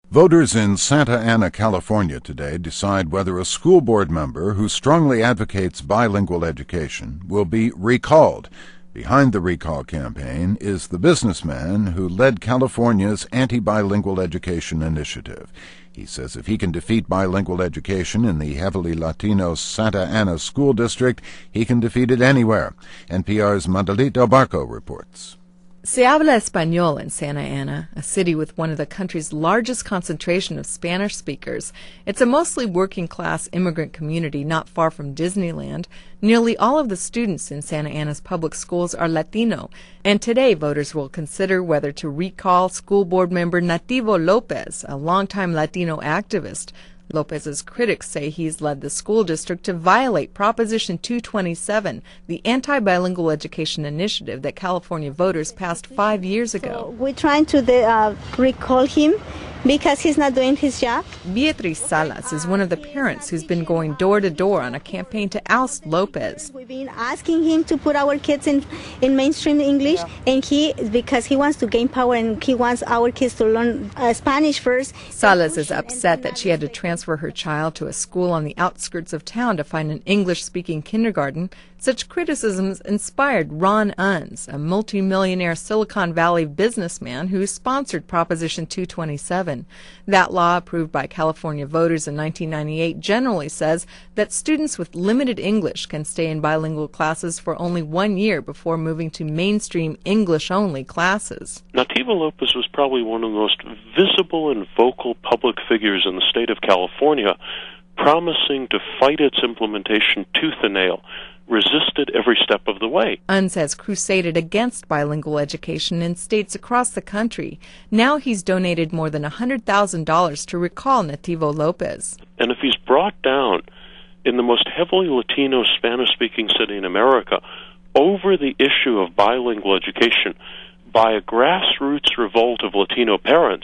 Voters in Santa Ana, California today decide whether a school board member who strongly advocates bilingual education will be recalled. Behind the recall campaign is the businessman who led California's anti-bilingual education initiative. He says if he can defeat bilingual education in the heavily Latino Santa Ana school district, he can defeat it anywhere. NPR's Mandalit Del Barco reports. Se habla español in Santa Ana, a city with one of the country's largest concentration of Spanish speakers. It's a mostly working-class immigrant community not far from Disneyland. Nearly all of the students in Santa Ana's public schools are Latino, and today voters will consider whether to recall school board member Nativo Lopez, a longtime Latino activist. Lopez's critics say he's led the school district to violate Proposition 227, the anti-bilingual education initiative that California voters passed 5 years ago. So we're trying to recall him because he's not doing his job. Beatriz Salas is one of the parents who's been going door to door on a campaign to oust Lopez. We've been asking him to put our kids in mainstream English, and because he wants to gain power and he wants our kids to learn Spanish first. Salas is upset that she had to transfer her child to a school on the outskirts of town to find an English-speaking kindergarten. Such criticisms inspired Ron Unz, a multimillionaire Silicon Valley businessman who sponsored Proposition 227. That law, approved by California voters in 1998, generally says that students with limited English can stay in bilingual classes for only 1 year before moving to mainstream English-only classes. Nativo Lopez was probably one of the most visible and vocal public figures in the state of California, promising to fight its implementation tooth and nail, resisted every step of the way. Unz has crusaded against bilingual education in states across the country. Now he's donated more than $100,000 to recall Nativo Lopez. And if he's brought down in the most heavily Latino Spanish-speaking city in America over the issue of bilingual education by a grassroots revolt of Latino parents,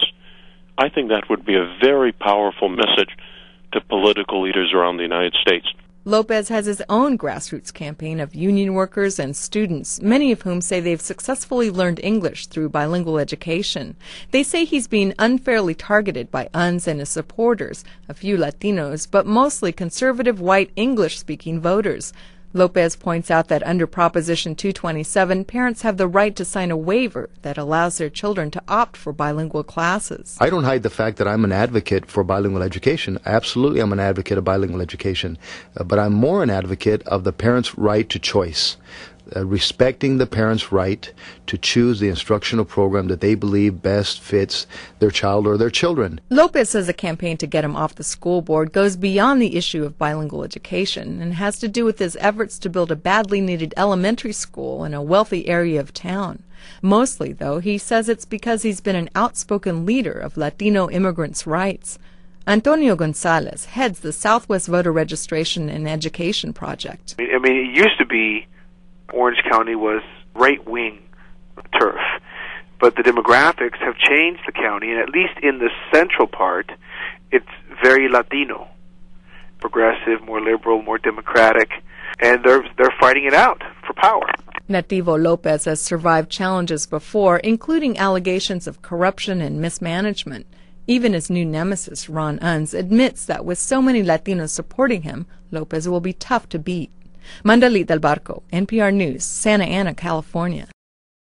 I think that would be a very powerful message to political leaders around the United States. Lopez has his own grassroots campaign of union workers and students, many of whom say they've successfully learned English through bilingual education. They say he's being unfairly targeted by Unz and his supporters, a few Latinos, but mostly conservative white English-speaking voters. Lopez points out that under Proposition 227, parents have the right to sign a waiver that allows their children to opt for bilingual classes. I don't hide the fact that I'm an advocate for bilingual education. Absolutely, I'm an advocate of bilingual education. But I'm more an advocate of the parent's right to choice. Respecting the parent's right to choose the instructional program that they believe best fits their child or their children. Lopez says a campaign to get him off the school board goes beyond the issue of bilingual education and has to do with his efforts to build a badly needed elementary school in a wealthy area of town. Mostly, though, he says it's because he's been an outspoken leader of Latino immigrants' rights. Antonio Gonzalez heads the Southwest Voter Registration and Education Project. I mean, it used to be Orange County was right-wing turf, but the demographics have changed the county, and at least in the central part, it's very Latino, progressive, more liberal, more democratic, and they're fighting it out for power. Nativo Lopez has survived challenges before, including allegations of corruption and mismanagement. Even his new nemesis, Ron Unz, admits that with so many Latinos supporting him, Lopez will be tough to beat. Mandalit Del Barco, NPR News, Santa Ana, California.